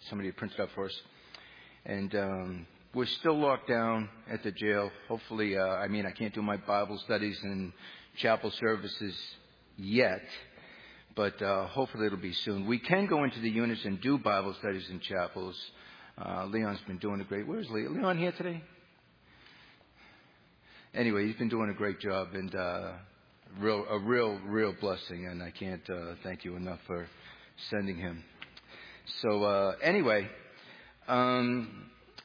somebody to print it out for us. And we're still locked down at the jail. Hopefully, I can't do my Bible studies and chapel services yet, but hopefully it'll be soon. We can go into the units and do Bible studies in chapels. Leon's been doing a great... Where's Leon? Leon here today? Anyway, he's been doing a great job, and a real blessing, and I can't thank you enough for sending him. So anyway, on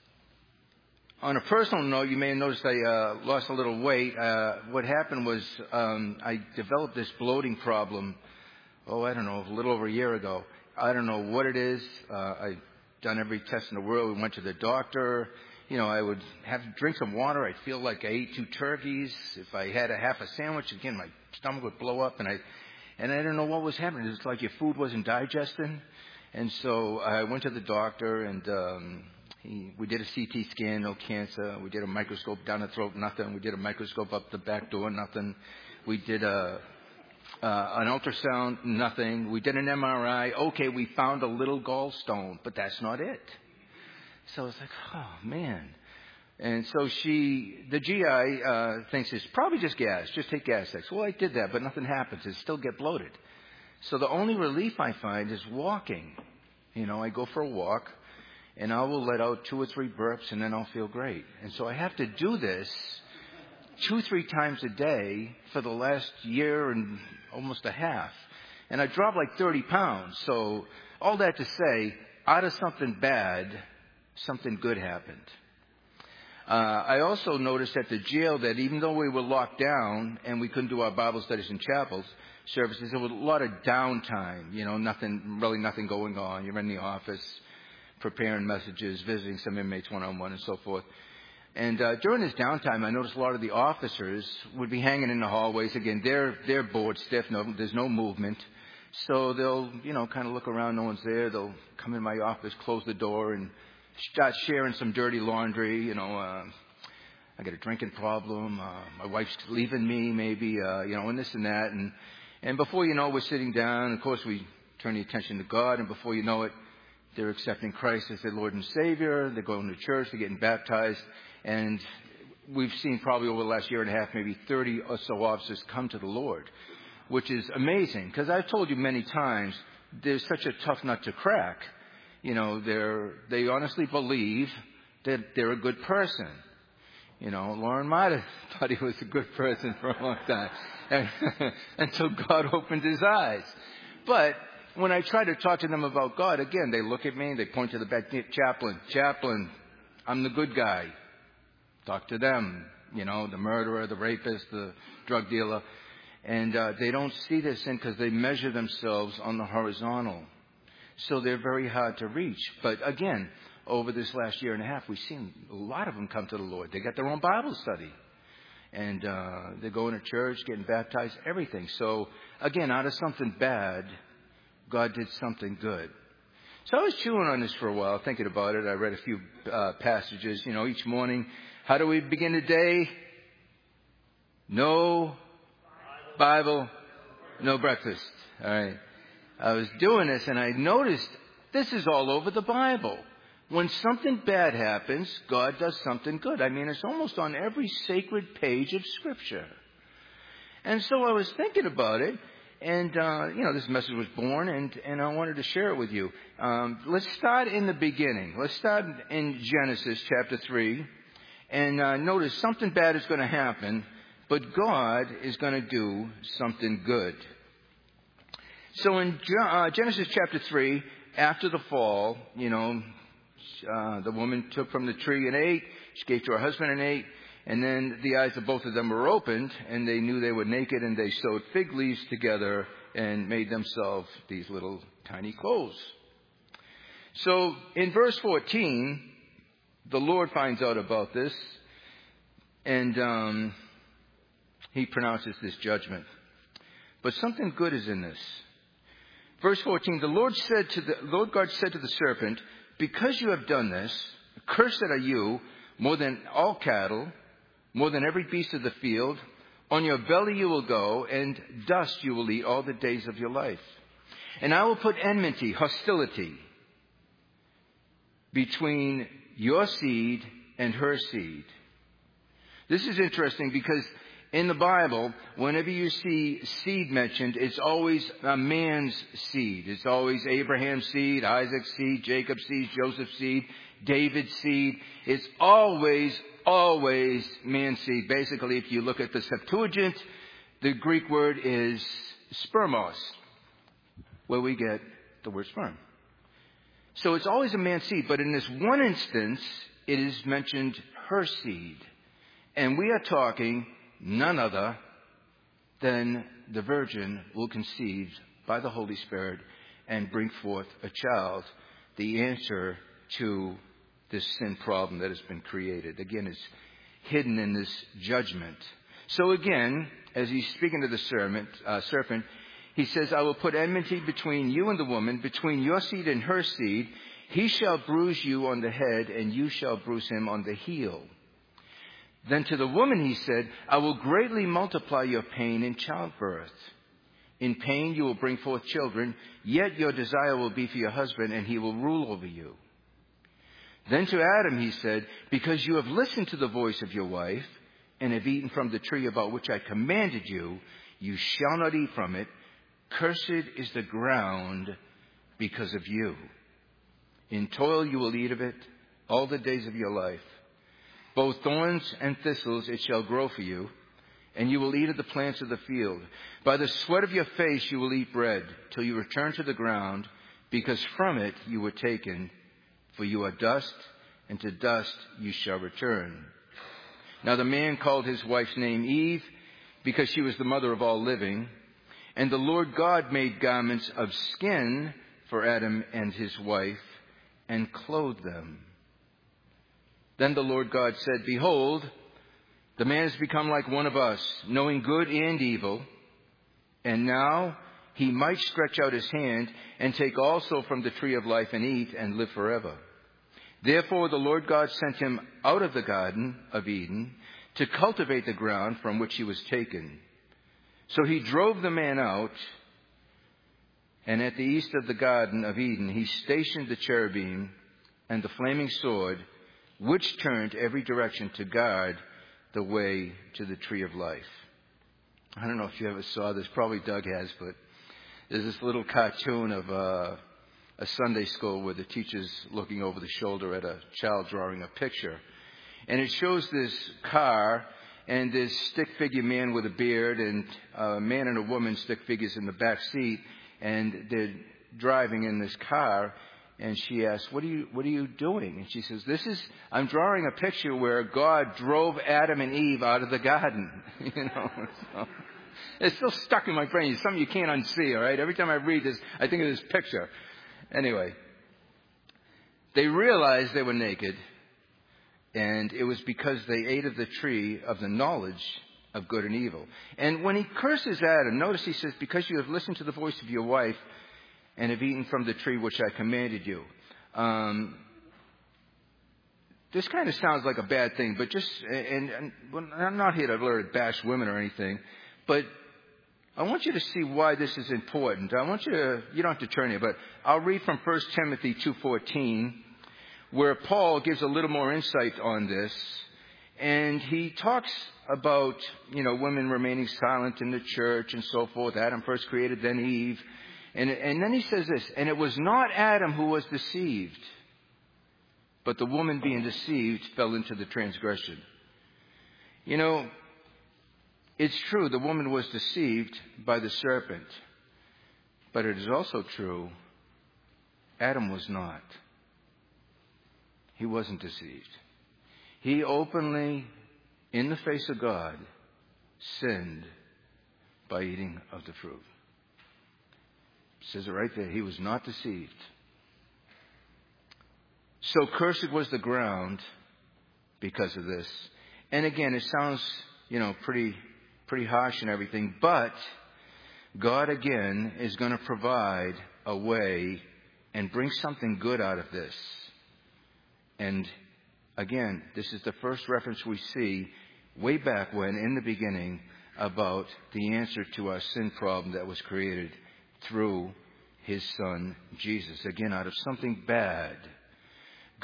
a personal note, you may have noticed I lost a little weight. What happened was I developed this bloating problem, a little over a year ago. I don't know what it is. I've done every test in the world. We went to the doctor. I would have to drink some water. I'd feel like I ate 2 turkeys. If I had a half a sandwich, again, my stomach would blow up, and I didn't know what was happening. It was like your food wasn't digesting. And so I went to the doctor, and we did a CT scan, no cancer. We did a microscope down the throat, nothing. We did a microscope up the back door, nothing. We did an ultrasound, nothing. We did an MRI. Okay, we found a little gallstone, but that's not it. So I was like, oh, man. And so the GI thinks it's probably just gas. Just take Gas-X. Well, I did that, but nothing happens. It still get bloated. So the only relief I find is walking. I go for a walk, and I will let out 2 or 3 burps, and then I'll feel great. And so I have to do this 2-3 times a day for the last year and almost a half. And I dropped like 30 pounds. So all that to say, out of something bad, something good happened. I also noticed at the jail that even though we were locked down and we couldn't do our Bible studies in chapels services, there was a lot of downtime. Nothing going on. You're in the office preparing messages, visiting some inmates one-on-one and so forth. And during this downtime, I noticed a lot of the officers would be hanging in the hallways. Again, they're bored stiff. There's no movement. So they'll, kind of look around. No one's there. They'll come in my office, close the door, and start sharing some dirty laundry. I got a drinking problem. My wife's leaving me, maybe, and this and that. And before you know it, we're sitting down. Of course, we turn the attention to God. And before you know it, they're accepting Christ as their Lord and Savior. They're going to church. They're getting baptized. And we've seen probably over the last year and a half, maybe 30 or so officers come to the Lord, which is amazing. Because I've told you many times, there's such a tough nut to crack. They honestly believe that they're a good person. Lauren might have thought he was a good person for a long time until God opened his eyes. But when I try to talk to them about God, again, they look at me, they point to the back, chaplain, I'm the good guy. Talk to them, the murderer, the rapist, the drug dealer. And they don't see their sin because they measure themselves on the horizontal. So they're very hard to reach. But again, over this last year and a half, we've seen a lot of them come to the Lord. They got their own Bible study. And they're going to church, getting baptized, everything. So again, out of something bad, God did something good. So I was chewing on this for a while, thinking about it. I read a few passages, each morning. How do we begin the day? No Bible, no breakfast. All right. I was doing this and I noticed this is all over the Bible. When something bad happens, God does something good. It's almost on every sacred page of Scripture. And so I was thinking about it, and, this message was born, and I wanted to share it with you. Let's start in the beginning. Let's start in Genesis chapter 3, and notice something bad is going to happen, but God is going to do something good. So in Genesis chapter 3, after the fall, the woman took from the tree and ate. She gave to her husband and ate. And then the eyes of both of them were opened, and they knew they were naked, and they sewed fig leaves together and made themselves these little tiny clothes. So in verse 14, the Lord finds out about this, and he pronounces this judgment. But something good is in this. Verse 14, the Lord God said to the serpent, because you have done this, cursed are you more than all cattle, more than every beast of the field. On your belly you will go, and dust you will eat all the days of your life. And I will put enmity, hostility. between your seed and her seed. This is interesting because in the Bible, whenever you see seed mentioned, it's always a man's seed. It's always Abraham's seed, Isaac's seed, Jacob's seed, Joseph's seed, David's seed. It's always man's seed. Basically, if you look at the Septuagint, the Greek word is spermos, where we get the word sperm. So it's always a man's seed, but in this one instance, it is mentioned her seed. And we are talking none other than the virgin will conceive by the Holy Spirit and bring forth a child, the answer to this sin problem that has been created. Again, it's hidden in this judgment. So again, as he's speaking to the serpent, he says, I will put enmity between you and the woman, between your seed and her seed. He shall bruise you on the head, and you shall bruise him on the heel. Then to the woman he said, I will greatly multiply your pain in childbirth. In pain you will bring forth children, yet your desire will be for your husband, and he will rule over you. Then to Adam he said, because you have listened to the voice of your wife, and have eaten from the tree about which I commanded you, you shall not eat from it. Cursed is the ground because of you. In toil you will eat of it all the days of your life. Both thorns and thistles it shall grow for you, and you will eat of the plants of the field. By the sweat of your face you will eat bread, till you return to the ground, because from it you were taken. For you are dust, and to dust you shall return. Now the man called his wife's name Eve, because she was the mother of all living. And the Lord God made garments of skin for Adam and his wife, and clothed them. Then the Lord God said, behold, the man has become like one of us, knowing good and evil. And now he might stretch out his hand and take also from the tree of life and eat and live forever. Therefore the Lord God sent him out of the Garden of Eden to cultivate the ground from which he was taken. So he drove the man out, and at the east of the Garden of Eden he stationed the cherubim and the flaming sword, which turned every direction to guard the way to the tree of life. I don't know if you ever saw this. Probably Doug has, but there's this little cartoon of a Sunday school where the teacher's looking over the shoulder at a child drawing a picture. And it shows this car and this stick figure man with a beard and a man and a woman stick figures in the back seat. And they're driving in this car. And she asks, what are you doing? And she says, I'm drawing a picture where God drove Adam and Eve out of the garden. So it's still stuck in my brain. It's something you can't unsee, all right? Every time I read this, I think of this picture. Anyway, they realized they were naked, and it was because they ate of the tree of the knowledge of good and evil. And when he curses Adam, notice he says, because you have listened to the voice of your wife, and have eaten from the tree which I commanded you. This kind of sounds like a bad thing, but and I'm not here to bash women or anything, but I want you to see why this is important. You don't have to turn here, but I'll read from 1 Timothy 2:14, where Paul gives a little more insight on this. And he talks about, women remaining silent in the church and so forth. Adam first created, then Eve. And then he says this, and it was not Adam who was deceived, but the woman being deceived fell into the transgression. It's true, the woman was deceived by the serpent. But it is also true, Adam was not. He wasn't deceived. He openly, in the face of God, sinned by eating of the fruit. It says it right there. He was not deceived. So cursed was the ground because of this. And again, it sounds, pretty harsh and everything. But God, again, is going to provide a way and bring something good out of this. And again, this is the first reference we see way back when, in the beginning, about the answer to our sin problem that was created through his son, Jesus. Again, out of something bad,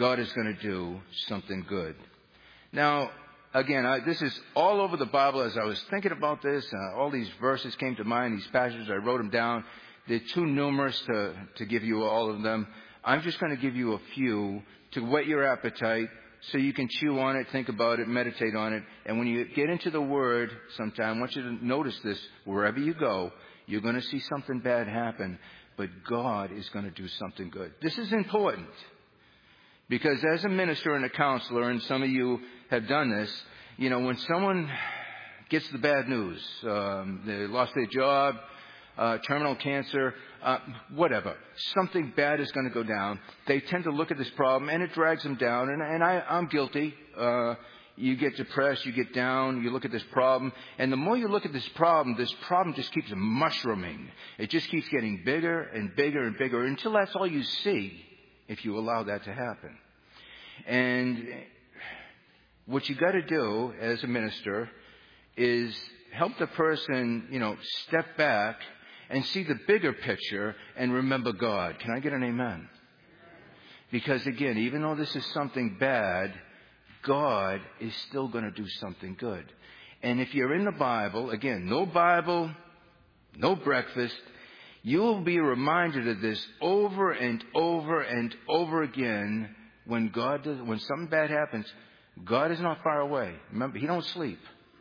God is going to do something good. Now, again, this is all over the Bible. As I was thinking about this, all these verses came to mind, these passages. I wrote them down. They're too numerous to give you all of them. I'm just going to give you a few to whet your appetite so you can chew on it, think about it, meditate on it. And when you get into the Word sometime, I want you to notice this. Wherever you go, you're going to see something bad happen, but God is going to do something good. This is important because as a minister and a counselor, and some of you have done this, when someone gets the bad news, they lost their job, terminal cancer, whatever. Something bad is going to go down. They tend to look at this problem, and it drags them down. And I'm guilty. You get depressed, you get down, you look at this problem. And the more you look at this problem just keeps mushrooming. It just keeps getting bigger and bigger and bigger until that's all you see if you allow that to happen. And what you got to do as a minister is help the person, step back and see the bigger picture and remember God. Can I get an amen? Because again, even though this is something bad, God is still going to do something good. And if you're in the Bible, again, no Bible, no breakfast, you will be reminded of this over and over and over again. When something bad happens, God is not far away. Remember, He don't sleep.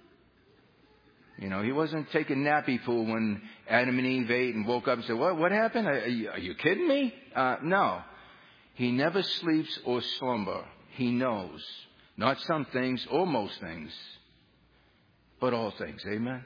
He wasn't taking nappy pool when Adam and Eve ate and woke up and said, what happened? Are you kidding me? No. He never sleeps or slumber. He knows. Not some things or most things, but all things. Amen?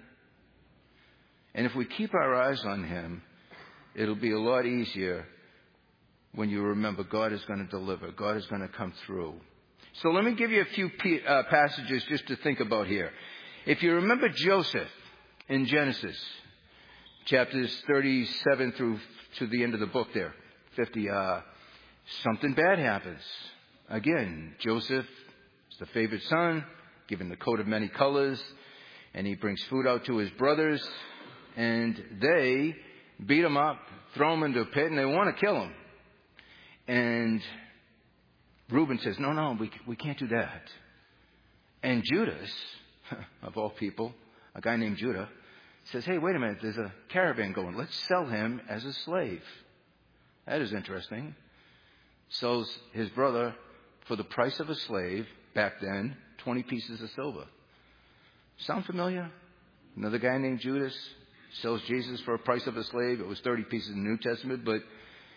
And if we keep our eyes on Him, it'll be a lot easier when you remember God is going to deliver. God is going to come through. So let me give you a few passages just to think about here. If you remember Joseph in Genesis, chapters 37 through to the end of the book there, 50, something bad happens. Again, Joseph is the favorite son, given the coat of many colors, and he brings food out to his brothers, and they beat him up, throw him into a pit, and they want to kill him. And Reuben says, no, we can't do that. And Judas, of all people, a guy named Judah, says, hey, wait a minute, there's a caravan going. Let's sell him as a slave. That is interesting. Sells his brother for the price of a slave, back then, 20 pieces of silver. Sound familiar? Another guy named Judas sells Jesus for a price of a slave. It was 30 pieces in the New Testament, but,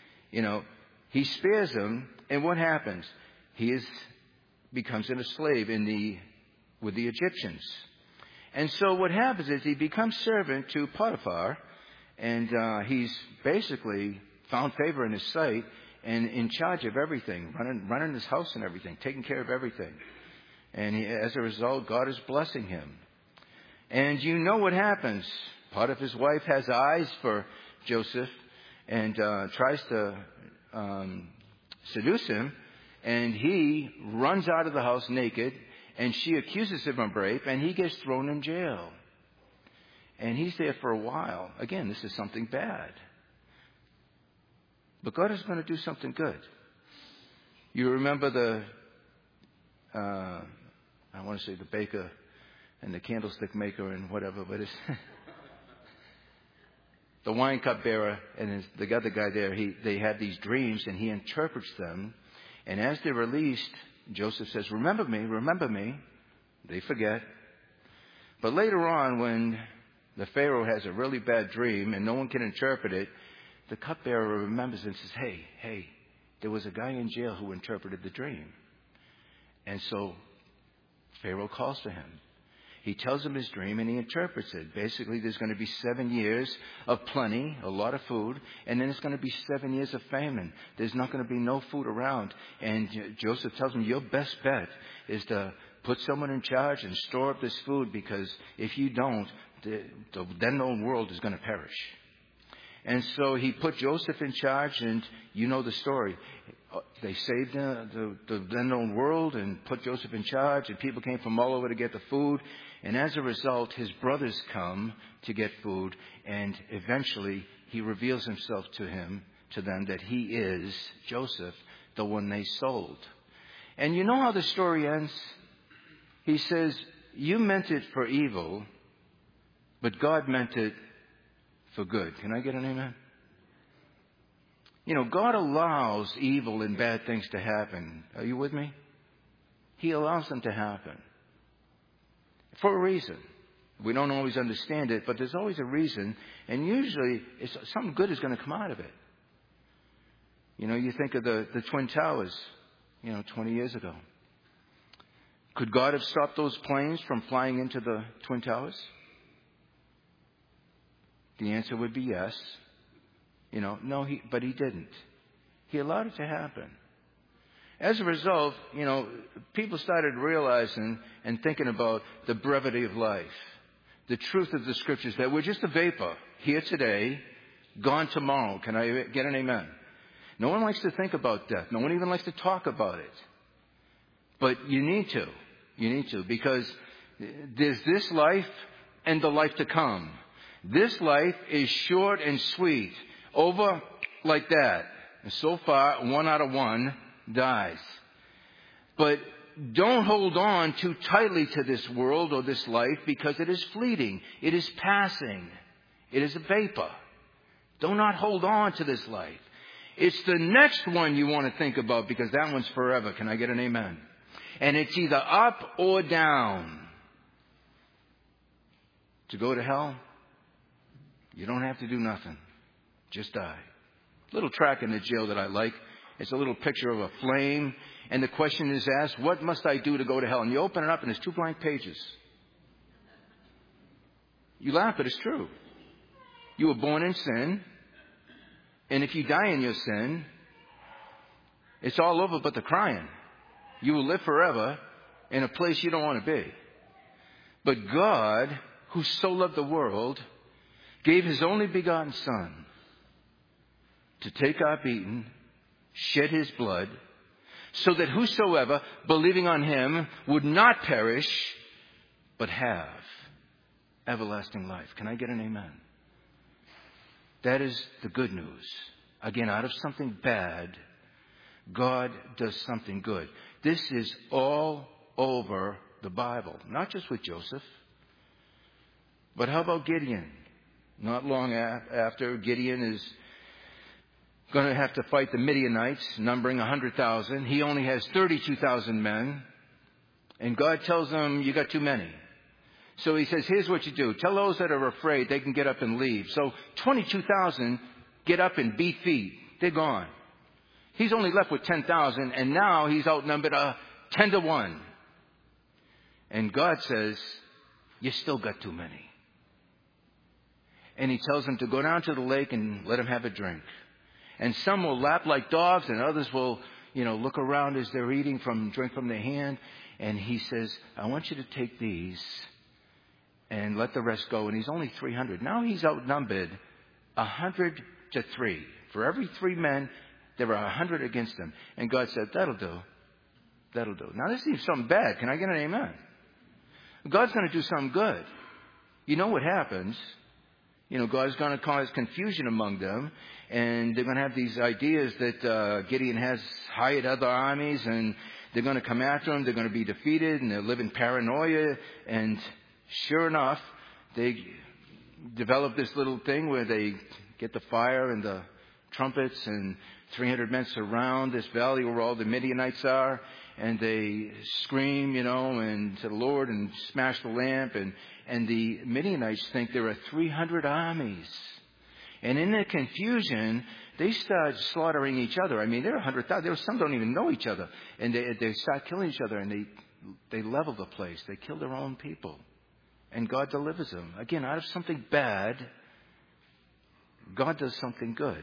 he spares him, and what happens? He becomes a slave with the Egyptians. And so what happens is he becomes servant to Potiphar, and he's basically found favor in his sight and in charge of everything, running his house and everything, taking care of everything. And as a result, God is blessing him. And you know what happens. Potiphar's wife has eyes for Joseph and tries to seduce him, and he runs out of the house naked, and she accuses him of rape, and he gets thrown in jail. And he's there for a while. Again, this is something bad. But God is going to do something good. You remember I want to say the baker and the candlestick maker and whatever, but it's the wine cup bearer and the other guy there, they had these dreams, and he interprets them. And as they're released, Joseph says, remember me. They forget. But later on, when the Pharaoh has a really bad dream and no one can interpret it, the cupbearer remembers and says, hey, there was a guy in jail who interpreted the dream. And so Pharaoh calls for him. He tells him his dream and he interprets it. Basically, there's going to be 7 years of plenty, a lot of food, and then it's going to be 7 years of famine. There's not going to be no food around. And Joseph tells him, your best bet is to put someone in charge and store up this food, because if you don't, the then known world is going to perish. And so he put Joseph in charge, and you know the story. They saved the then known world and put Joseph in charge, and people came from all over to get the food. And as a result, his brothers come to get food, and eventually he reveals himself to them that he is Joseph, the one they sold. And you know how the story ends? He says, you meant it for evil, but God meant it for good. Can I get an amen? You know, God allows evil and bad things to happen. Are you with me? He allows them to happen for a reason. We don't always understand it, but there's always a reason. And usually something good is going to come out of it. You know, you think of the Twin Towers, 20 years ago. Could God have stopped those planes from flying into the Twin Towers? The answer would be yes. No, but he didn't. He allowed it to happen. As a result, people started realizing and thinking about the brevity of life, the truth of the Scriptures, that we're just a vapor, here today, gone tomorrow. Can I get an amen? No one likes to think about death. No one even likes to talk about it. But you need to. You need to, because there's this life and the life to come. This life is short and sweet. Over like that. And so far, 1 out of 1 dies. But don't hold on too tightly to this world or this life, because it is fleeting. It is passing. It is a vapor. Do not hold on to this life. It's the next one you want to think about, because that one's forever. Can I get an amen? And it's either up or down. To go to hell, you don't have to do nothing. Just die. Little track in the jail that I like. It's a little picture of a flame. And the question is asked, what must I do to go to hell? And you open it up and there's 2 blank pages. You laugh, but it's true. You were born in sin. And if you die in your sin, it's all over but the crying. You will live forever in a place you don't want to be. But God, who so loved the world, gave His only begotten Son to take our beating, shed His blood, so that whosoever, believing on Him, would not perish, but have everlasting life. Can I get an amen? That is the good news. Again, out of something bad, God does something good. This is all over the Bible, not just with Joseph. But how about Gideon? Not long after, Gideon is going to have to fight the Midianites, numbering 100,000. He only has 32,000 men. And God tells him, you got too many. So he says, here's what you do. Tell those that are afraid they can get up and leave. So 22,000 get up and beat feet. They're gone. He's only left with 10,000, and now he's outnumbered 10 to 1. And God says, you still got too many. And He tells them to go down to the lake and let them have a drink. And some will lap like dogs, and others will, look around as they're eating drink from their hand. And He says, I want you to take these and let the rest go. And he's only 300. Now he's outnumbered 100 to 3. For every 3 men, there are 100 against him. And God said, that'll do. That'll do. Now this seems something bad. Can I get an amen? God's going to do something good. You know what happens? God's going to cause confusion among them. And they're going to have these ideas that Gideon has hired other armies. And they're going to come after him. They're going to be defeated. And they'll live in paranoia. And sure enough, they develop this little thing where they get the fire and the trumpets, and 300 men surround this valley where all the Midianites are, and they scream, and to the Lord, and smash the lamp, and the Midianites think there are 300 armies. And in their confusion, they start slaughtering each other. I mean, there are 100,000. Some don't even know each other. And they start killing each other, and they level the place. They kill their own people. And God delivers them. Again, out of something bad, God does something good.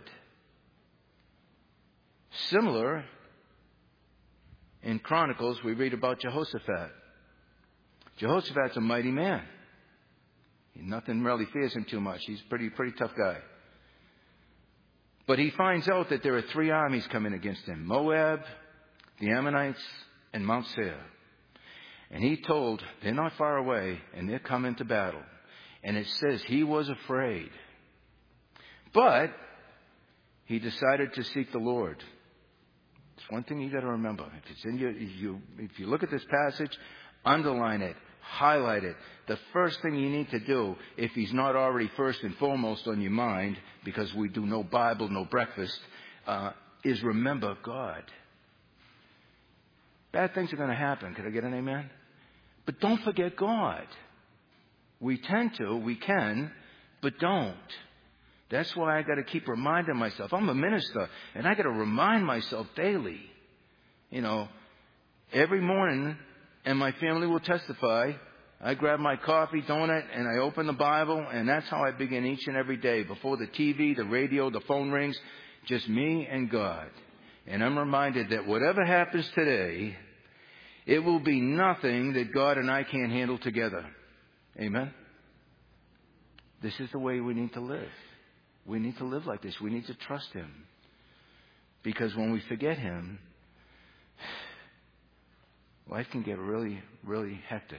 Similar, in Chronicles, we read about Jehoshaphat. Jehoshaphat's a mighty man. Nothing really fears him too much. He's a pretty tough guy. But he finds out that there are 3 armies coming against him. Moab, the Ammonites, and Mount Seir. And he told, they're not far away, and they're coming to battle. And it says he was afraid. But he decided to seek the Lord. That's one thing you got to remember. If it's in if you look at this passage, underline it, highlight it. The first thing you need to do, if he's not already first and foremost on your mind, because we do no Bible, no breakfast, is remember God. Bad things are going to happen. Could I get an amen? But don't forget God. We tend to, we can, but don't. That's why I got to keep reminding myself. I'm a minister, and I got to remind myself daily. You know, every morning, and my family will testify, I grab my coffee, donut, and I open the Bible, and that's how I begin each and every day. Before the TV, the radio, the phone rings, just me and God. And I'm reminded that whatever happens today, it will be nothing that God and I can't handle together. Amen? This is the way we need to live. We need to live like this. We need to trust Him. Because when we forget Him, life can get really, really hectic.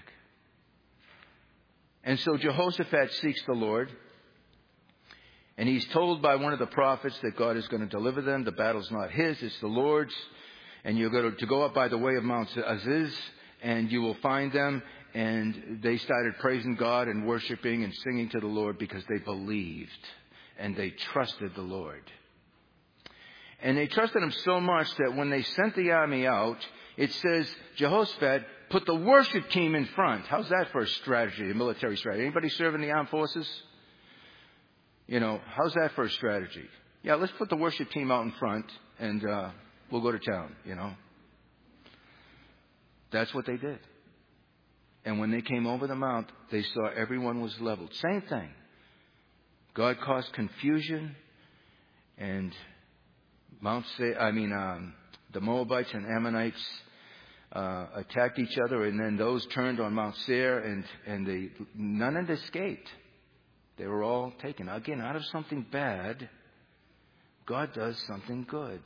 And so Jehoshaphat seeks the Lord. And he's told by one of the prophets that God is going to deliver them. The battle's not his, it's the Lord's. And you're going to go up by the way of Mount Aziz, and you will find them. And they started praising God and worshiping and singing to the Lord because they believed and they trusted the Lord. And they trusted Him so much that when they sent the army out, it says Jehoshaphat put the worship team in front. How's that for a strategy, a military strategy? Anybody serve in the armed forces? You know, how's that for a strategy? Yeah, let's put the worship team out in front and we'll go to town, you know. That's what they did. And when they came over the mount, they saw everyone was leveled. Same thing. God caused confusion, and the Moabites and Ammonites attacked each other, and then those turned on Mount Seir, and none had escaped. They were all taken. Again, out of something bad, God does something good.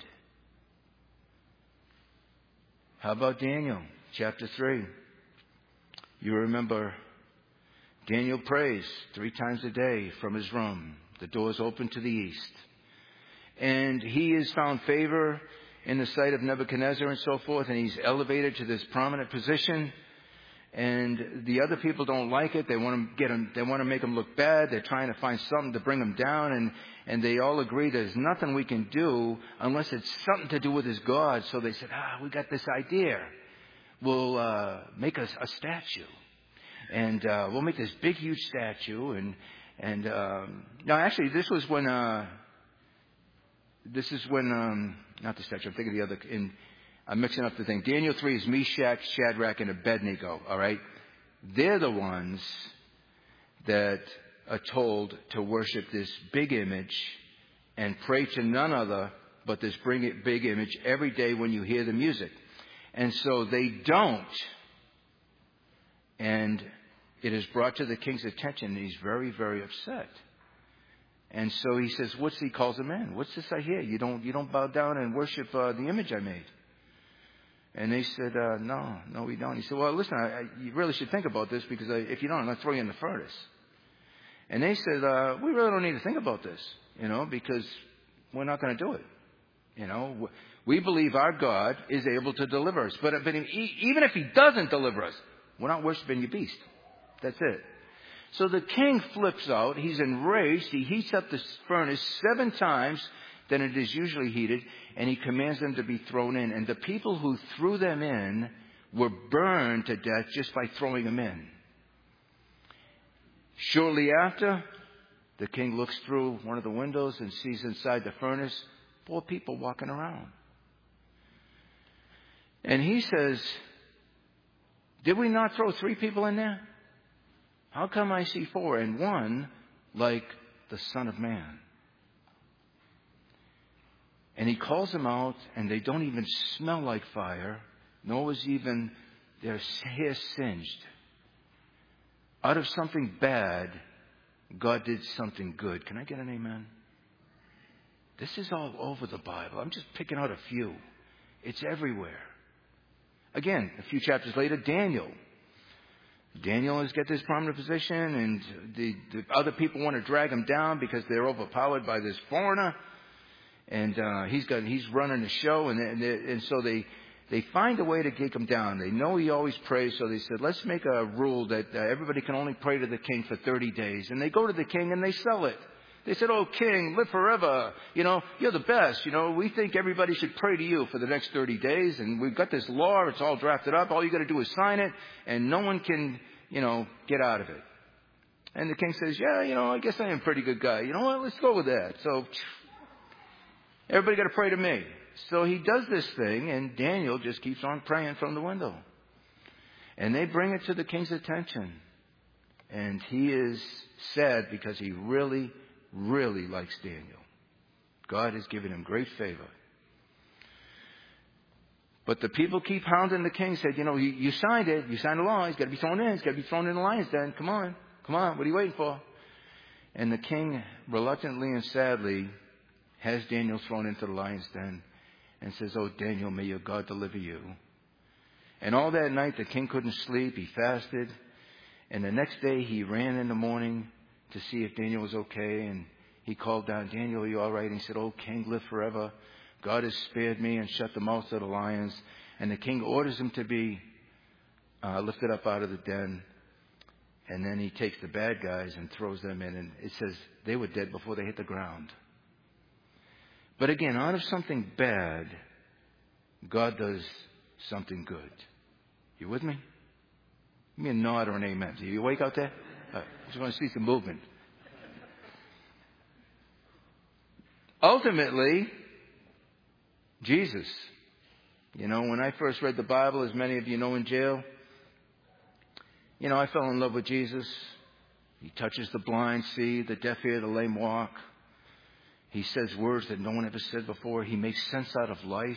How about Daniel, chapter 3? You remember Daniel prays 3 times a day from his room. The doors open to the east. And he has found favor in the sight of Nebuchadnezzar and so forth, and he's elevated to this prominent position. And the other people don't like it. They want to make him look bad. They're trying to find something to bring him down. And they all agree there's nothing we can do unless it's something to do with his God. So they said, we got this idea. We'll make a statue. And we'll make this big, huge statue. And no, actually, this is when not the statue. I'm thinking of the other. I'm mixing up the thing. Daniel 3 is Meshach, Shadrach, and Abednego. All right, they're the ones that are told to worship this big image and pray to none other but this big image every day when you hear the music. And so they don't. And it is brought to the king's attention, and he's very, very upset. And so he says, he calls them in. What's this I hear? You don't bow down and worship the image I made. And they said, no, we don't. He said, well, listen, you really should think about this, because if you don't, I'm going to throw you in the furnace. And they said, we really don't need to think about this, because we're not going to do it. We believe our God is able to deliver us. But even if He doesn't deliver us, we're not worshiping your beast. That's it. So the king flips out. He's enraged. He heats up the furnace 7 times than it is usually heated, and he commands them to be thrown in. And the people who threw them in were burned to death just by throwing them in. Shortly after, the king looks through one of the windows and sees inside the furnace 4 people walking around. And he says, did we not throw 3 people in there? How come I see 4 and one like the Son of Man? And he calls them out, and they don't even smell like fire, nor was even their hair singed. Out of something bad, God did something good. Can I get an amen? This is all over the Bible. I'm just picking out a few. It's everywhere. Again, a few chapters later, Daniel has got this prominent position, and the other people want to drag him down because they're overpowered by this foreigner. And he's running the show, and so they find a way to kick him down. They know he always prays, so they said, let's make a rule that everybody can only pray to the king for 30 days. And they go to the king and they sell it. They said, oh, king, live forever. You're the best. We think everybody should pray to you for the next 30 days. And we've got this law. It's all drafted up. All you got to do is sign it, and no one can, get out of it. And the king says, yeah, I guess I am a pretty good guy. You know what? Let's go with that. So everybody got to pray to me. So he does this thing, and Daniel just keeps on praying from the window. And they bring it to the king's attention. And he is sad because he really, really likes Daniel. God has given him great favor. But the people keep hounding the king, said, you signed it. You signed the law. He's got to be thrown in. He's got to be thrown in the lion's den. Come on. What are you waiting for? And the king, reluctantly and sadly, has Daniel thrown into the lion's den and says, oh, Daniel, may your God deliver you. And all that night, the king couldn't sleep. He fasted. And the next day, he ran in the morning to see if Daniel was okay. And he called down, Daniel, are you all right? And he said, oh, king, live forever. God has spared me and shut the mouths of the lions. And the king orders him to be lifted up out of the den. And then he takes the bad guys and throws them in. And it says they were dead before they hit the ground. But again, out of something bad, God does something good. You with me? Give me a nod or an amen. Are you awake out there? I just want to see some movement. Ultimately, Jesus. When I first read the Bible, as many of you know, in jail, I fell in love with Jesus. He touches the blind see, the deaf hear, the lame walk. He says words that no one ever said before. He makes sense out of life.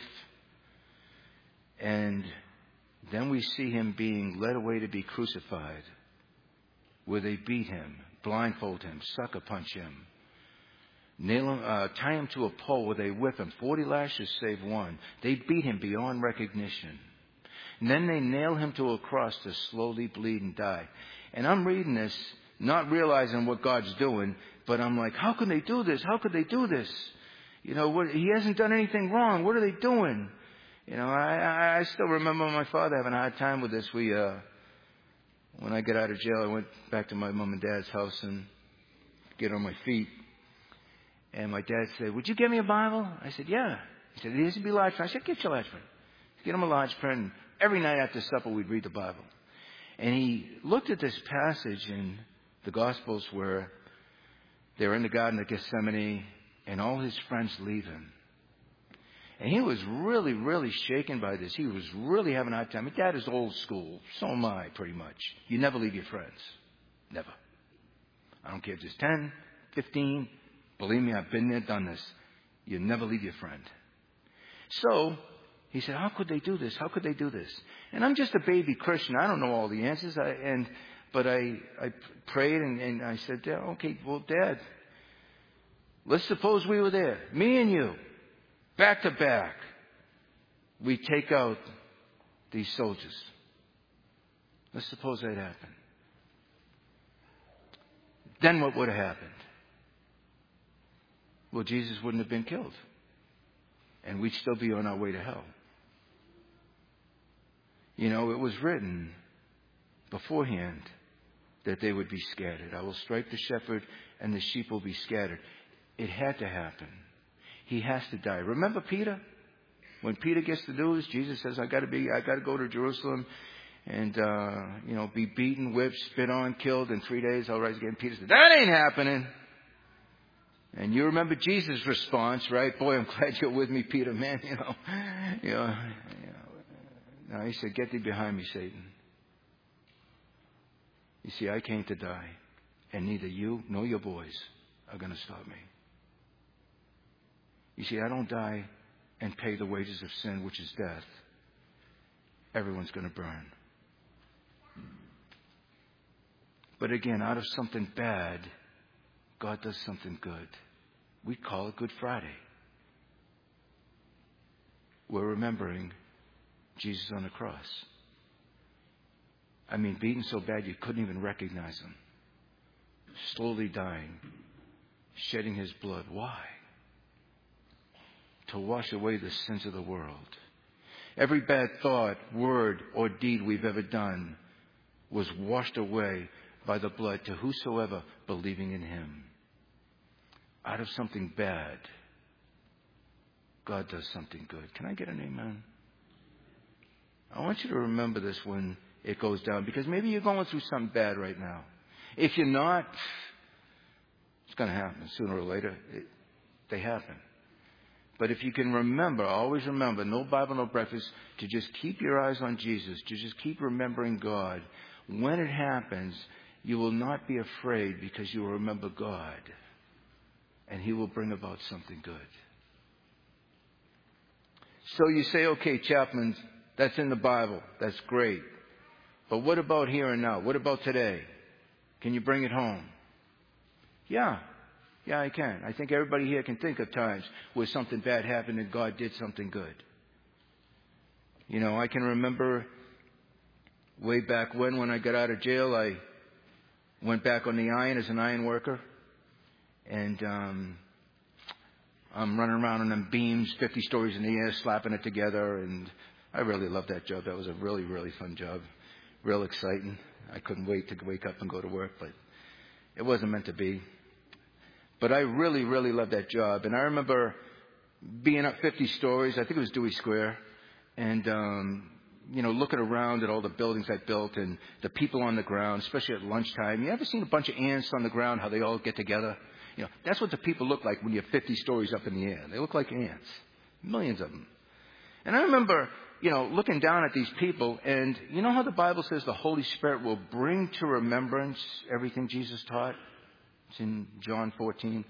And then we see him being led away to be crucified, where they beat him, blindfold him, sucker punch him, nail him, tie him to a pole where they whip him. 40 lashes save one. They beat him beyond recognition. And then they nail him to a cross to slowly bleed and die. And I'm reading this, not realizing what God's doing, but I'm like, how can they do this? How could they do this? He hasn't done anything wrong. What are they doing? I still remember my father having a hard time with this. When I got out of jail, I went back to my mom and dad's house and get on my feet. And my dad said, would you get me a Bible? I said, yeah. He said, it has to be large print. I said, get your large print. Get him a large print. Every night after supper, we'd read the Bible. And he looked at this passage in the Gospels where they're in the Garden of Gethsemane and all his friends leave him. And he was really, really shaken by this. He was really having a hard time. My dad is old school. So am I, pretty much. You never leave your friends. Never. I don't care if it's 10, 15. Believe me, I've been there, done this. You never leave your friend. So he said, how could they do this? How could they do this? And I'm just a baby Christian. I don't know all the answers. But I prayed and I said, okay, well, Dad, let's suppose we were there. Me and you, back to back. We take out these soldiers. Let's suppose that happened. Then what would have happened? Well, Jesus wouldn't have been killed. And we'd still be on our way to hell. It was written beforehand that they would be scattered. I will strike the shepherd and the sheep will be scattered. It had to happen. He has to die. Remember Peter? When Peter gets the news, Jesus says, I got to go to Jerusalem and, be beaten, whipped, spit on, killed. In 3 days, I'll rise again. Peter said, that ain't happening. And you remember Jesus' response, right? Boy, I'm glad you're with me, Peter, man. Now he said, get thee behind me, Satan. You see, I came to die, and neither you nor your boys are going to stop me. You see, I don't die and pay the wages of sin, which is death. Everyone's going to burn. But again, out of something bad, God does something good. We call it Good Friday. We're remembering Jesus on the cross. I mean, beaten so bad you couldn't even recognize him. Slowly dying, shedding his blood. Why? to wash away the sins of the world. Every bad thought, word, or deed we've ever done was washed away by the blood to whosoever believing in him. Out of something bad, God does something good. Can I get an amen? I want you to remember this when it goes down, because maybe you're going through something bad right now. If you're not, it's going to happen sooner or later. They happen. But if you can remember, always remember, no Bible, no breakfast, to just keep your eyes on Jesus, to just keep remembering God. When it happens, you will not be afraid because you will remember God. And he will bring about something good. So you say, okay, Chaplain, that's in the Bible. That's great. But what about here and now? What about today? Can you bring it home? Yeah, I can. I think everybody here can think of times where something bad happened and God did something good. You know, I can remember way back when I got out of jail, I went back on the iron as an iron worker. And I'm running around on them beams, 50 stories in the air, slapping it together. And I really loved that job. That was a really, really fun job. Real exciting. I couldn't wait to wake up and go to work, but it wasn't meant to be. But I really, really loved that job. And I remember being up 50 stories. I think it was Dewey Square. And, looking around at all the buildings I built and the people on the ground, especially at lunchtime. You ever seen a bunch of ants on the ground, how they all get together? You know, that's what the people look like when you're 50 stories up in the air. They look like ants. Millions of them. And I remember, looking down at these people, and you know how the Bible says the Holy Spirit will bring to remembrance everything Jesus taught? It's in John 14.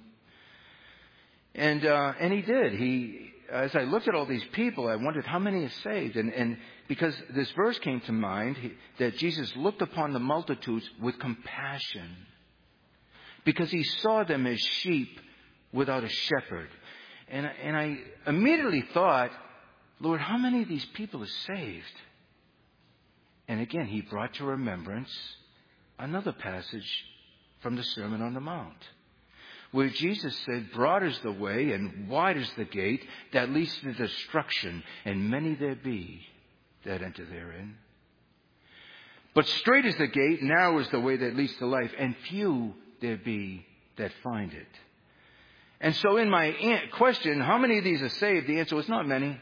And he did. As I looked at all these people, I wondered how many are saved. And because this verse came to mind, that Jesus looked upon the multitudes with compassion, because he saw them as sheep without a shepherd. And I immediately thought, Lord, how many of these people are saved? And again, he brought to remembrance another passage from the Sermon on the Mount, where Jesus said, broad is the way and wide is the gate that leads to destruction, and many there be that enter therein. But straight is the gate, narrow is the way that leads to life, and few there be that find it. And so in my question, how many of these are saved? The answer was not many.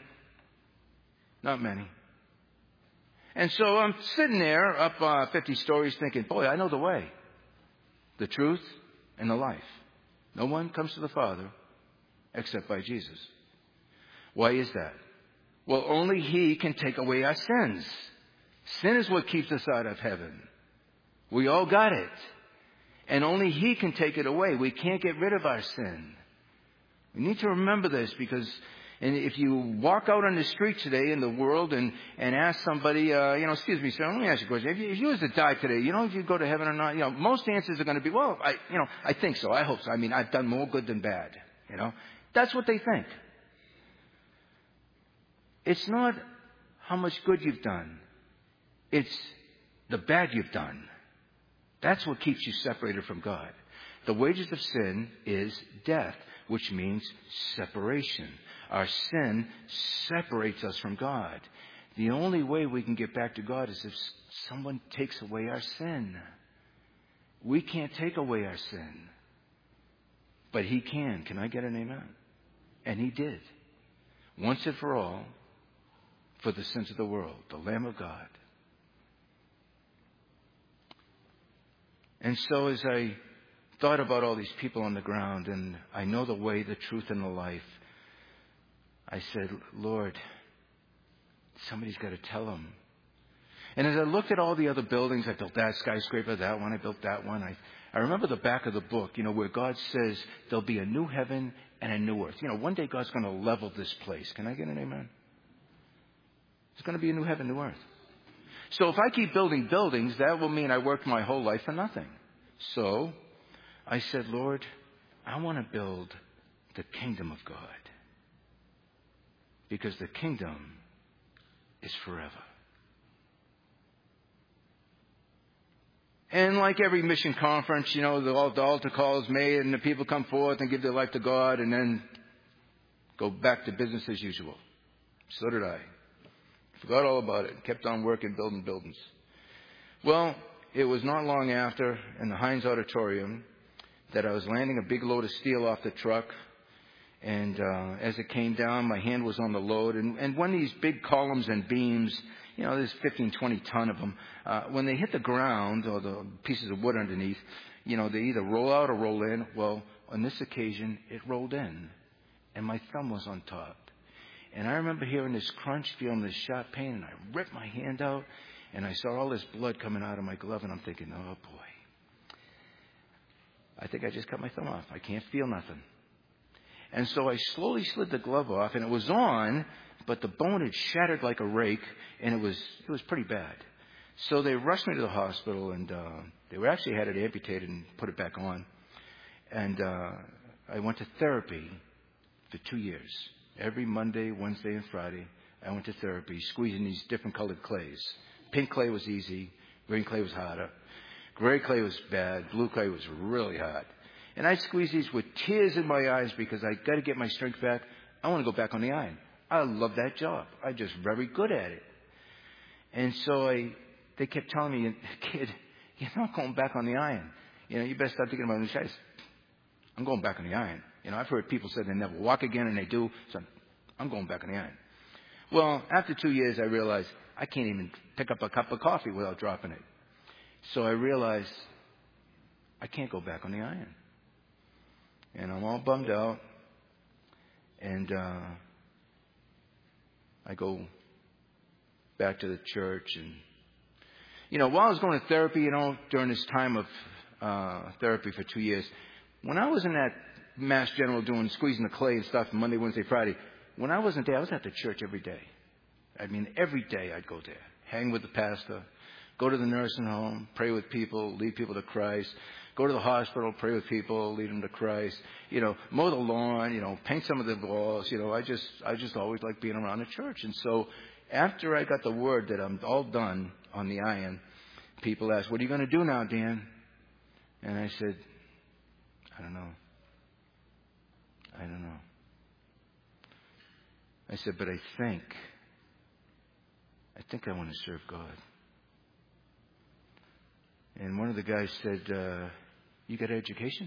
Not many. And so I'm sitting there up 50 stories thinking, boy, I know the way, the truth, and the life. No one comes to the Father except by Jesus. Why is that? Well, only he can take away our sins. Sin is what keeps us out of heaven. We all got it. And only he can take it away. We can't get rid of our sin. We need to remember this, because if you walk out on the street today in the world and ask somebody, excuse me, sir, let me ask you a question. If you was to die today, if you go to heaven or not, most answers are going to be, well, I think so. I hope so. I mean, I've done more good than bad. That's what they think. It's not how much good you've done. It's the bad you've done. That's what keeps you separated from God. The wages of sin is death, which means separation. Our sin separates us from God. The only way we can get back to God is if someone takes away our sin. We can't take away our sin, but he can. Can I get an amen? And he did. Once and for all, for the sins of the world, the Lamb of God. And so as I thought about all these people on the ground, and I know the way, the truth, and the life, I said, Lord, somebody's got to tell them. And as I looked at all the other buildings, I built that skyscraper, that one, I built that one. I remember the back of the book, where God says there'll be a new heaven and a new earth. One day God's going to level this place. Can I get an amen? It's going to be a new heaven, new earth. So if I keep building buildings, that will mean I worked my whole life for nothing. So I said, Lord, I want to build the kingdom of God, because the kingdom is forever. And like every mission conference, the altar call is made and the people come forth and give their life to God, and then Go back to business as usual. So did I. Forgot all about it. Kept on working, building buildings. Well, it was not long after in the Heinz Auditorium that I was landing a big load of steel off the truck. And as it came down, my hand was on the load. And when these big columns and beams, there's 15, 20 ton of them, when they hit the ground or the pieces of wood underneath, they either roll out or roll in. Well, on this occasion, it rolled in. And my thumb was on top. And I remember hearing this crunch, feeling this sharp pain, and I ripped my hand out, and I saw all this blood coming out of my glove, and I'm thinking, oh, boy. I think I just cut my thumb off. I can't feel nothing. And so I slowly slid the glove off, and it was on, but the bone had shattered like a rake, and it was pretty bad. So they rushed me to the hospital, and they actually had it amputated and put it back on. And I went to therapy for 2 years. Every Monday, Wednesday, and Friday, I went to therapy, squeezing these different colored clays. Pink clay was easy. Green clay was harder. Gray clay was bad. Blue clay was really hard. And I squeezed these with tears in my eyes because I got to get my strength back. I want to go back on the iron. I love that job. I'm just very good at it. And so they kept telling me, kid, you're not going back on the iron. You better start thinking about new shots. I'm going back on the iron. I've heard people say they never walk again, and they do. So I'm going back on the iron. Well, after 2 years, I realized I can't even pick up a cup of coffee without dropping it. So I realized I can't go back on the iron. And I'm all bummed out. And I go back to the church. And, while I was going to therapy, during this time of therapy for 2 years, when I was in that Mass General squeezing the clay and stuff Monday, Wednesday, Friday, when I wasn't there, I was at the church every day. I mean, every day I'd go there, hang with the pastor, go to the nursing home, pray with people, lead people to Christ, go to the hospital, pray with people, lead them to Christ, mow the lawn, paint some of the walls. I just always liked being around the church. And so after I got the word that I'm all done on the iron, people asked, what are you going to do now, Dan? And I said, I don't know. I said, but I think I want to serve God. And one of the guys said, you got an education?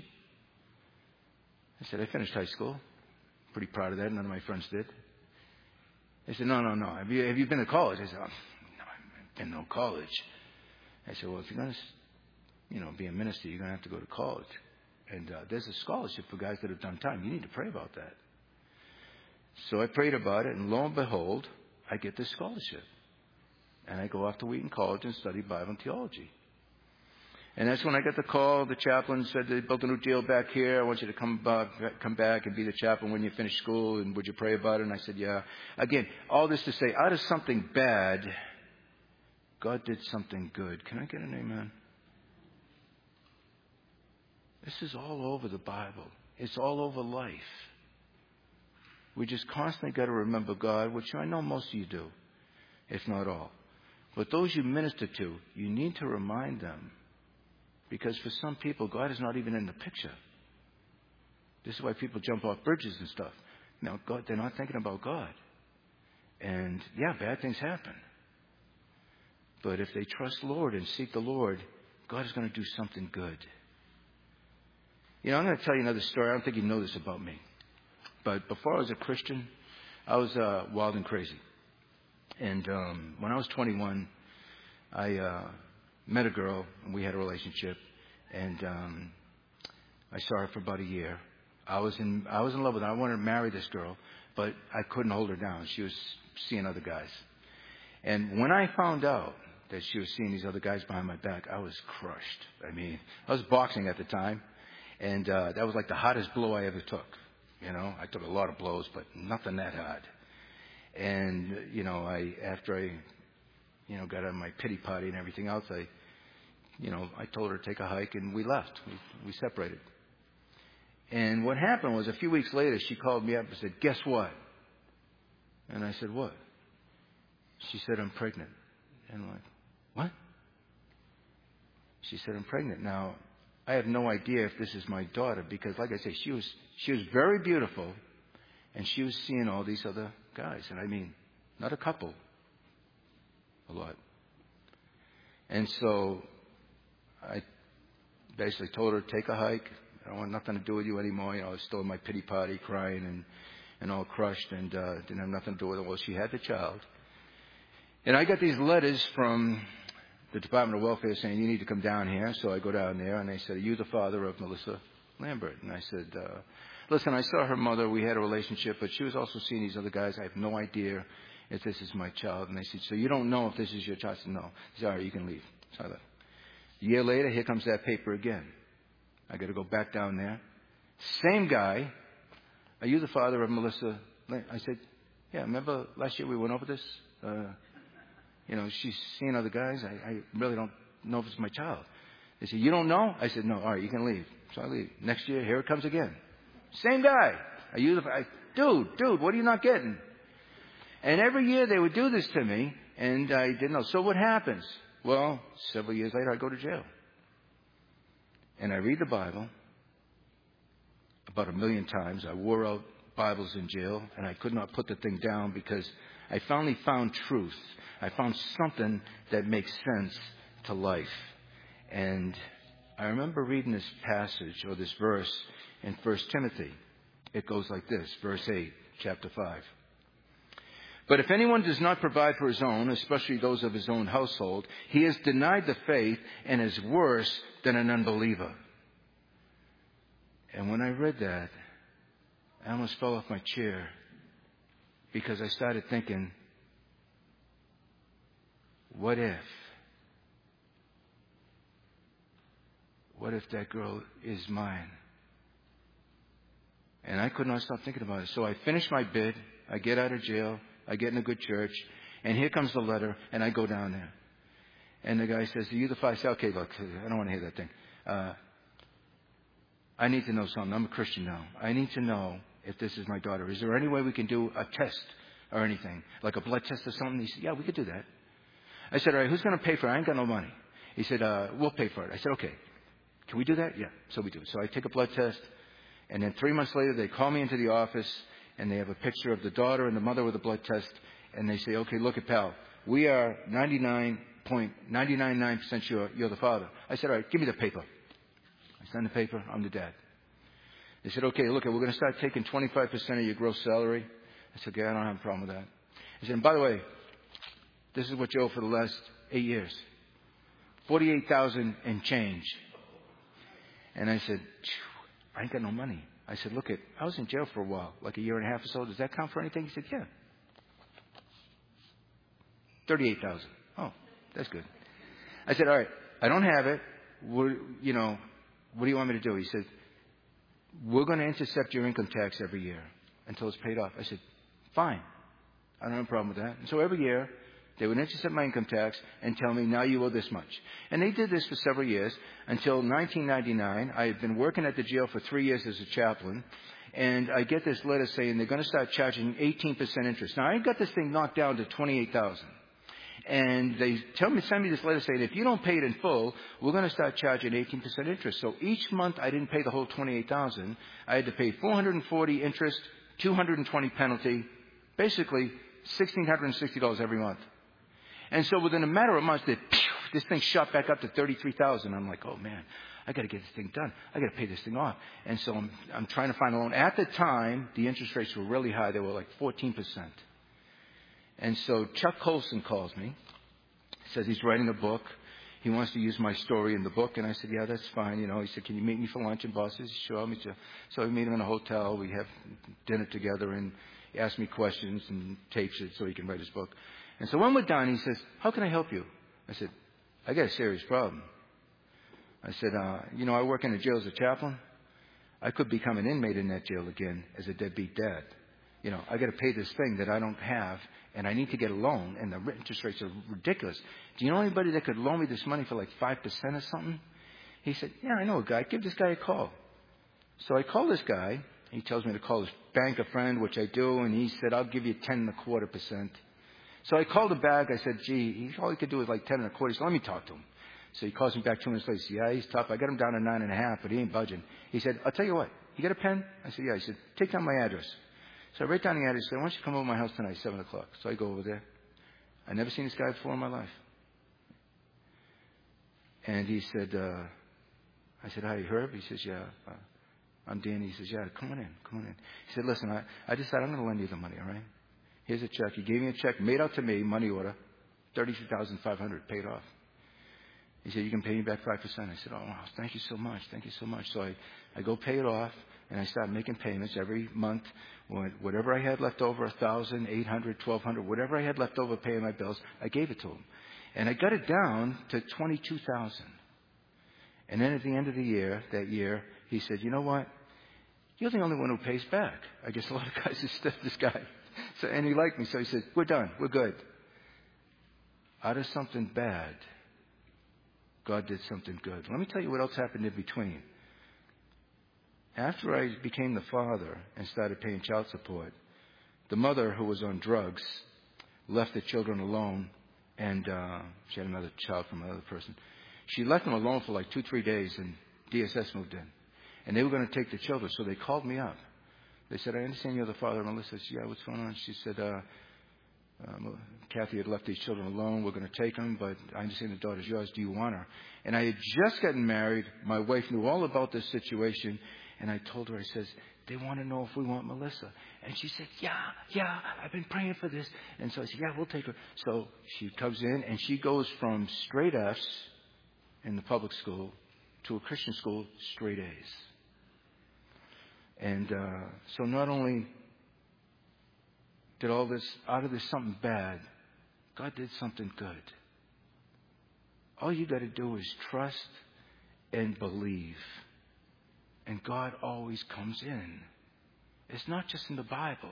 I said, I finished high school. Pretty proud of that. None of my friends did. They said, no. Have you been to college? I said, no, I've been to no college. I said, well, if you're going to, be a minister, you're going to have to go to college. And there's a scholarship for guys that have done time. You need to pray about that. So I prayed about it, and lo and behold, I get this scholarship. And I go off to Wheaton College and study Bible and theology. And that's when I got the call. The chaplain said they built a new deal back here. I want you to come back and be the chaplain when you finish school. And would you pray about it? And I said, yeah. Again, all this to say, out of something bad, God did something good. Can I get an amen? This is all over the Bible. It's all over life. We just constantly got to remember God, which I know most of you do, if not all. But those you minister to, you need to remind them. Because for some people, God is not even in the picture. This is why people jump off bridges and stuff. Now, they're not thinking about God. And, yeah, bad things happen. But if they trust the Lord and seek the Lord, God is going to do something good. I'm going to tell you another story. I don't think you know this about me. But before I was a Christian, I was wild and crazy. And when I was 21, I met a girl, and we had a relationship. And I saw her for about a year. I was in love with her. I wanted to marry this girl, but I couldn't hold her down. She was seeing other guys. And when I found out that she was seeing these other guys behind my back, I was crushed. I mean, I was boxing at the time. And that was like the hottest blow I ever took. I took a lot of blows, but nothing that hard. And, after I got on my pity party and everything else, I told her to take a hike, and we left. We separated. And what happened was a few weeks later, she called me up and said, guess what? And I said, what? She said, I'm pregnant. And I'm like, what? She said, I'm pregnant. Now, I have no idea if this is my daughter because, like I say, she was very beautiful, And she was seeing all these other guys. And I mean, not a couple, a lot. And so I basically told her, take a hike. I don't want nothing to do with you anymore. I was still in my pity party, crying and all crushed, and didn't have nothing to do with it. Well, she had the child. And I got these letters from the Department of Welfare saying, you need to come down here. So I go down there, and they said, are you the father of Melissa Lambert? And I said, listen, I saw her mother. We had a relationship, but she was also seeing these other guys. I have no idea if this is my child. And they said, so you don't know if this is your child? I said, no. They said, all right, you can leave. So I left. A year later, here comes that paper again. I got to go back down there. Same guy. Are you the father of Melissa? I said, yeah, remember last year we went over this? She's seeing other guys. I really don't know if it's my child. They said, you don't know? I said, no. All right, you can leave. So I leave. Next year, here it comes again. Same guy. Are you dude, what are you not getting? And every year they would do this to me, and I didn't know. So what happens? Well, several years later, I go to jail. And I read the Bible about 1 million times. I wore out Bibles in jail, and I could not put the thing down because I finally found truth. I found something that makes sense to life. And I remember reading this passage or this verse in 1 Timothy. It goes like this, verse 8, chapter 5. But if anyone does not provide for his own, especially those of his own household, he has denied the faith and is worse than an unbeliever. And when I read that, I almost fell off my chair because I started thinking, what if that girl is mine? And I could not stop thinking about it. So I finished my bid. I get out of jail. I get in a good church. And here comes the letter. And I go down there. And the guy says, are you the father? I say, okay, look, I don't want to hear that thing. I need to know something. I'm a Christian now. I need to know if this is my daughter. Is there any way we can do a test or anything? Like a blood test or something? He said, yeah, we could do that. I said, all right, who's going to pay for it? I ain't got no money. He said, we'll pay for it. I said, okay. Can we do that? Yeah. So we do. So I take a blood test. And then 3 months later, they call me into the office, and they have a picture of the daughter and the mother with a blood test. And they say, okay, look at pal. We are 99.999% sure you're the father. I said, all right, give me the paper. I signed the paper. I'm the dad. They said, okay, look, we're going to start taking 25% of your gross salary. I said, okay, I don't have a problem with that. I said, and by the way, this is what you owe for the last 8 years. $48,000 and change. And I said, I ain't got no money. I said, look, I was in jail for a while, like a year and a half or so. Does that count for anything? He said, yeah. $38,000. Oh, that's good. I said, all right, I don't have it. What do you want me to do? He said, we're going to intercept your income tax every year until it's paid off. I said, fine. I don't have a problem with that. And so every year, they would intercept my income tax and tell me, now you owe this much. And they did this for several years until 1999. I had been working at the jail for 3 years as a chaplain. And I get this letter saying they're going to start charging 18% interest. Now, I got this thing knocked down to $28,000. And they send me this letter saying, if you don't pay it in full, we're going to start charging 18% interest. So each month I didn't pay the whole $28,000. I had to pay $440 interest, $220 penalty, basically $1,660 every month. And so within a matter of months, this thing shot back up to $33,000. I'm like, oh man, I got to get this thing done. I got to pay this thing off. And so I'm trying to find a loan. At the time, the interest rates were really high. They were like 14%. And so Chuck Colson calls me, says he's writing a book. He wants to use my story in the book. And I said, yeah, that's fine. He said, can you meet me for lunch in Boston? Sure, I'll meet you. So we meet him in a hotel. We have dinner together, and he asks me questions and tapes it so he can write his book. And so when we're done, he says, how can I help you? I said, I got a serious problem. I said, I work in a jail as a chaplain. I could become an inmate in that jail again as a deadbeat dad. I got to pay this thing that I don't have, and I need to get a loan, and the interest rates are ridiculous. Do you know anybody that could loan me this money for like 5% or something? He said, yeah, I know a guy. Give this guy a call. So I call this guy. He tells me to call his banker friend, which I do, and he said, I'll give you 10.25%. So I called him back. I said, gee, all he could do was like 10.25. He said, let me talk to him. So he calls me back 2 minutes later. He said, yeah, he's tough. I got him down to 9.5, but he ain't budging. He said, I'll tell you what. You got a pen? I said, yeah. He said, take down my address. So I write down the address. I said, why don't you come over to my house tonight, 7 o'clock? So I go over there. I'd never seen this guy before in my life. And he said, I said, hi, Herb? He says, yeah. I'm Danny. He says, yeah, come on in. He said, listen, I decided I'm going to lend you the money, all right? Here's a check. He gave me a check made out to me, money order, $32,500 paid off. He said, you can pay me back 5%. I said, oh, wow, thank you so much. So I go pay it off, and I start making payments every month. Whatever I had left over, $1,000, $800, $1,200, whatever I had left over paying my bills, I gave it to him. And I got it down to $22,000. And then at the end of the year, he said, you know what? You're the only one who pays back. I guess a lot of guys have stiffed this guy. So, and he liked me, so he said, we're done. We're good. Out of something bad, God did something good. Let me tell you what else happened in between. After I became the father and started paying child support, the mother, who was on drugs, left the children alone, and she had another child from another person. She left them alone for like 2-3 days, and DSS moved in. And they were going to take the children, so they called me up. They said, I understand you're the father of Melissa. I said, yeah, what's going on? She said, Kathy had left these children alone. We're going to take them, but I understand the daughter's yours. Do you want her? And I had just gotten married. My wife knew all about this situation. And I told her, I says, they want to know if we want Melissa. And she said, yeah, I've been praying for this. And so I said, yeah, we'll take her. So she comes in, and she goes from straight F's in the public school to a Christian school, straight A's. And so not only did all this, out of this something bad, God did something good. All you got to do is trust and believe. And God always comes in. It's not just in the Bible.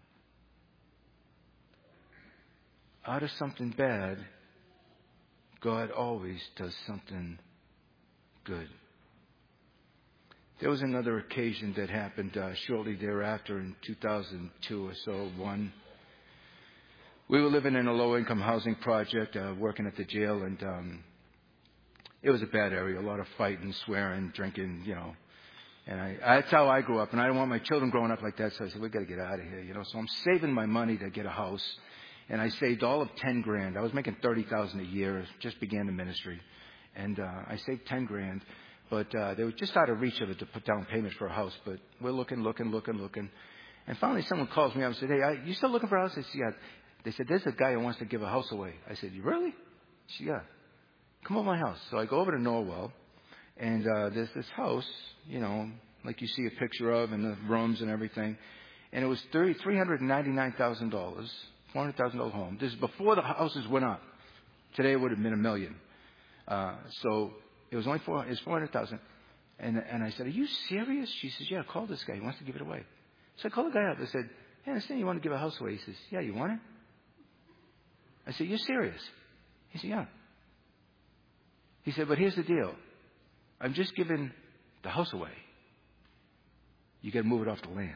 Out of something bad, God always does something good. There was another occasion that happened shortly thereafter in 2002 or so. We were living in a low-income housing project, working at the jail, and it was a bad area. A lot of fighting, swearing, drinking, And that's how I grew up, and I didn't want my children growing up like that. So I said, "We got to get out of here," So I'm saving my money to get a house, and I saved all of $10,000. I was making $30,000 a year. Just began the ministry, and I saved $10,000. But they were just out of reach of it to put down payment for a house. But we're looking. And finally someone calls me up and said, hey, you still looking for a house? I said, yeah. They said, there's a guy who wants to give a house away. I said, you really? She said, yeah. Come over to my house. So I go over to Norwell, and there's this house, like you see a picture of, and the rooms and everything. And it was $399,000, $400,000 home. This is before the houses went up. Today it would have been $1 million. So it was only $400,000. And I said, are you serious? She says, yeah, call this guy. He wants to give it away. So I called the guy up. I said, hey, I understand you want to give a house away. He says, yeah, you want it? I said, you're serious? He said, yeah. He said, but here's the deal. I'm just giving the house away. You got to move it off the land.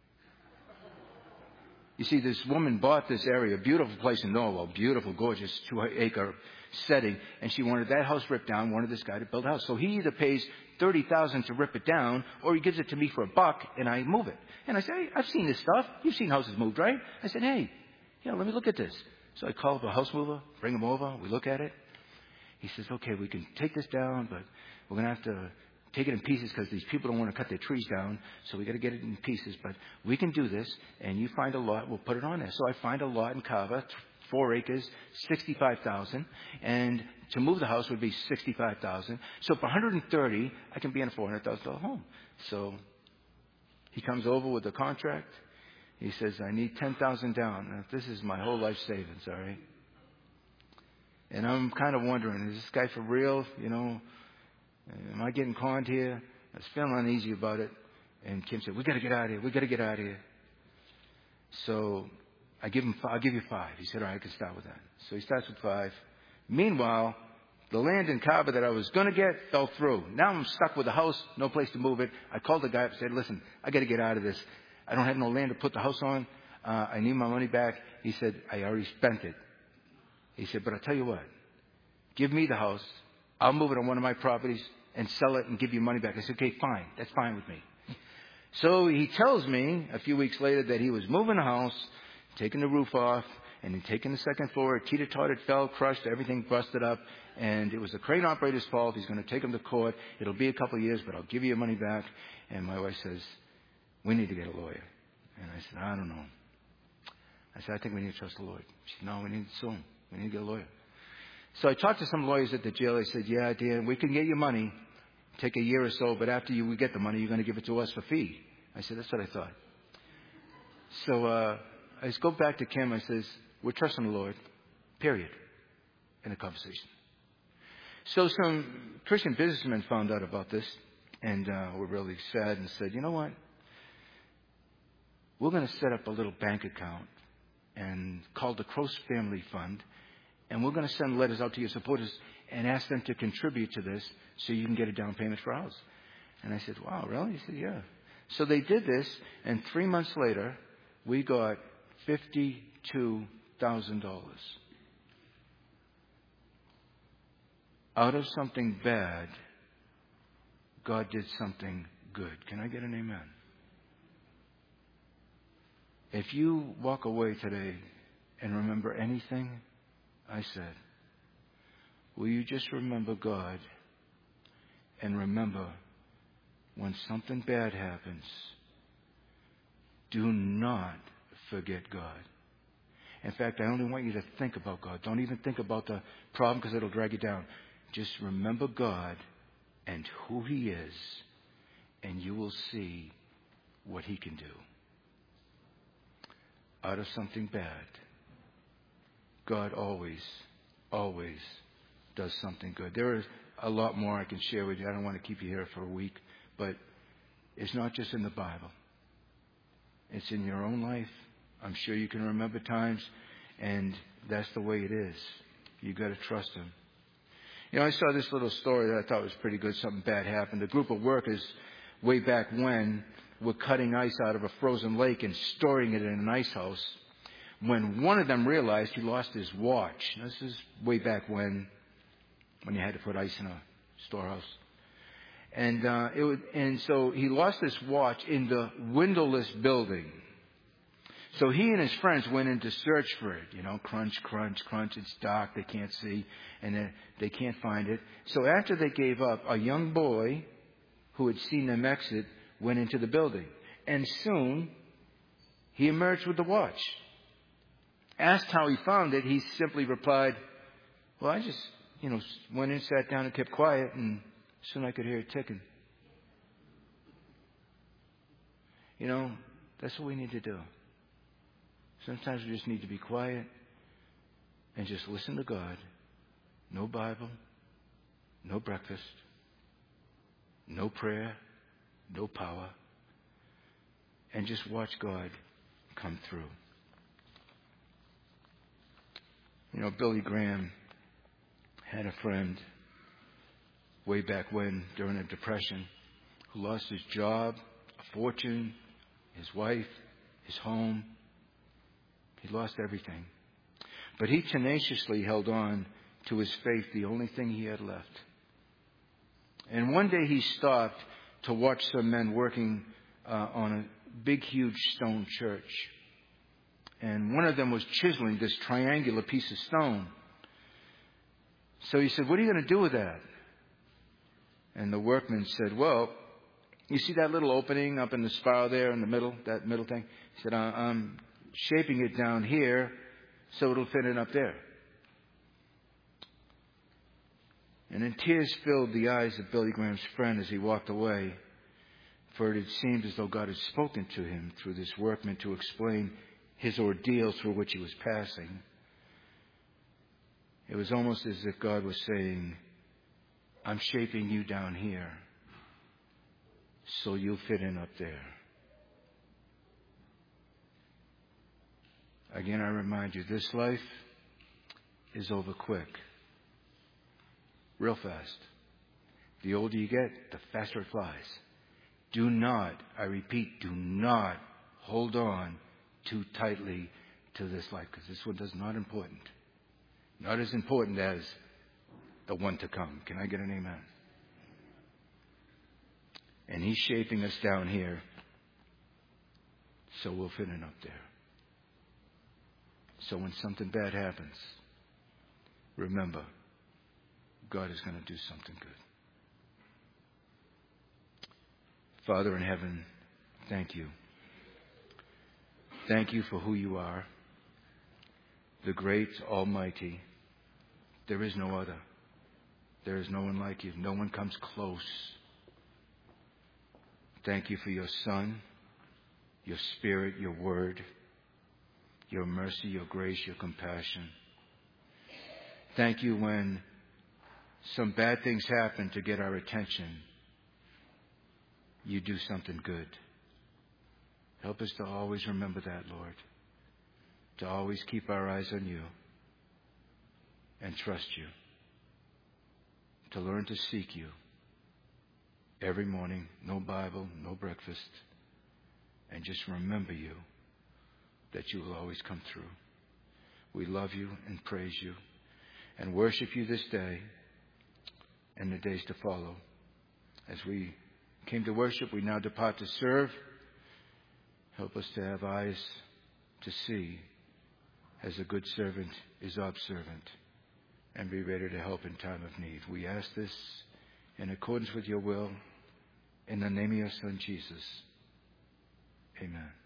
You see, this woman bought this area, a beautiful place in Norwell, beautiful, gorgeous 2-acre setting, and she wanted that house ripped down, wanted this guy to build a house. So he either pays $30,000 to rip it down, or he gives it to me for $1, and I move it. And I say, hey, I've seen this stuff. You've seen houses moved, right? I said, hey, let me look at this. So I call up a house mover, bring him over, we look at it. He says, okay, we can take this down, but we're going to have to take it in pieces because these people don't want to cut their trees down, so we got to get it in pieces. But we can do this, and you find a lot, we'll put it on there. So I find a lot in Carver, 4 acres, $65,000, and to move the house would be $65,000. So for $130,000, I can be in a $400,000 home. So he comes over with the contract. He says, I need $10,000 down. Now, this is my whole life savings, all right? And I'm kind of wondering, is this guy for real? Am I getting conned here? I was feeling uneasy about it. And Kim said, we got to get out of here. We got to get out of here. So I'll give you 5. He said, all right, I can start with that. So he starts with 5. Meanwhile, the land in Carver that I was going to get fell through. Now I'm stuck with the house, no place to move it. I called the guy up and said, listen, I got to get out of this. I don't have no land to put the house on. I need my money back. He said, I already spent it. He said, but I'll tell you what. Give me the house. I'll move it on one of my properties and sell it and give you money back. I said, okay, fine. That's fine with me. So he tells me a few weeks later that he was moving the house, taking the roof off, and then taking the second floor. It teeter-tottered, fell, crushed, everything busted up. And it was the crane operator's fault. He's going to take him to court. It'll be a couple of years, but I'll give you your money back. And my wife says, we need to get a lawyer. And I said, I don't know. I said, I think we need to trust the Lord. She said, no, we need to sue him. We need to get a lawyer. So I talked to some lawyers at the jail. They said, yeah, dear, we can get you money. Take a year or so, but after we get the money, you're going to give it to us for fee. I said, that's what I thought. So I just go back to Kim. I says, we're trusting the Lord, period, in the conversation. So some Christian businessmen found out about this and were really sad and said, you know what? We're going to set up a little bank account and called the Cross Family Fund, and we're going to send letters out to your supporters and ask them to contribute to this so you can get a down payment for a house. And I said, wow, really? He said, yeah. So they did this, and 3 months later, we got $52,000. Out of something bad, God did something good. Can I get an amen? If you walk away today and remember anything I said, will you just remember God and remember when something bad happens, do not forget God. In fact, I only want you to think about God. Don't even think about the problem because it'll drag you down. Just remember God and who He is, and you will see what He can do. Out of something bad, God always does something good. There is a lot more I can share with you. I don't want to keep you here for a week, but it's not just in the Bible. It's in your own life. I'm sure you can remember times, and that's the way it is. You've got to trust Him. You know, I saw this little story that I thought was pretty good. Something bad happened. A group of workers way back when were cutting ice out of a frozen lake and storing it in an ice house when one of them realized he lost his watch. This is way back when you had to put ice in a storehouse. And so he lost his watch in the windowless building. So he and his friends went in to search for it. You know, crunch, crunch, crunch. It's dark. They can't see. And they can't find it. So after they gave up, a young boy who had seen them exit went into the building. And soon he emerged with the watch. Asked how he found it, he simply replied, well, I just, went in, sat down, and kept quiet, and soon I could hear it ticking. That's what we need to do. Sometimes we just need to be quiet and just listen to God. No Bible, no breakfast, no prayer, no power, and just watch God come through. Billy Graham had a friend way back when, during the Depression, who lost his job, a fortune, his wife, his home. He lost everything. But he tenaciously held on to his faith, the only thing he had left. And one day he stopped to watch some men working on a big, huge stone church. And one of them was chiseling this triangular piece of stone. So he said, what are you going to do with that? And the workman said, well, you see that little opening up in the spiral there in the middle, that middle thing? He said, I'm shaping it down here so it'll fit in up there. And then tears filled the eyes of Billy Graham's friend as he walked away, for it had seemed as though God had spoken to him through this workman to explain his ordeal through which he was passing. It was almost as if God was saying, I'm shaping you down here so you'll fit in up there. Again, I remind you, this life is over quick. Real fast. The older you get, the faster it flies. Do not, I repeat, do not hold on too tightly to this life, because this one is not important. Not as important as the one to come. Can I get an amen? And He's shaping us down here so we'll fit in up there. So when something bad happens, remember, God is going to do something good. Father in heaven, thank you. Thank you for who you are, the great Almighty. There is no other. There is no one like you. No one comes close. Thank you for your Son, your Spirit, your Word, your mercy, your grace, your compassion. Thank you when some bad things happen to get our attention, you do something good. Help us to always remember that, Lord, to always keep our eyes on you and trust you, to learn to seek you every morning, no Bible, no breakfast, and just remember you, that you will always come through. We love you and praise you and worship you this day and the days to follow. As we came to worship, we now depart to serve. Help us to have eyes to see as a good servant is observant and be ready to help in time of need. We ask this in accordance with your will, in the name of your Son, Jesus. Amen.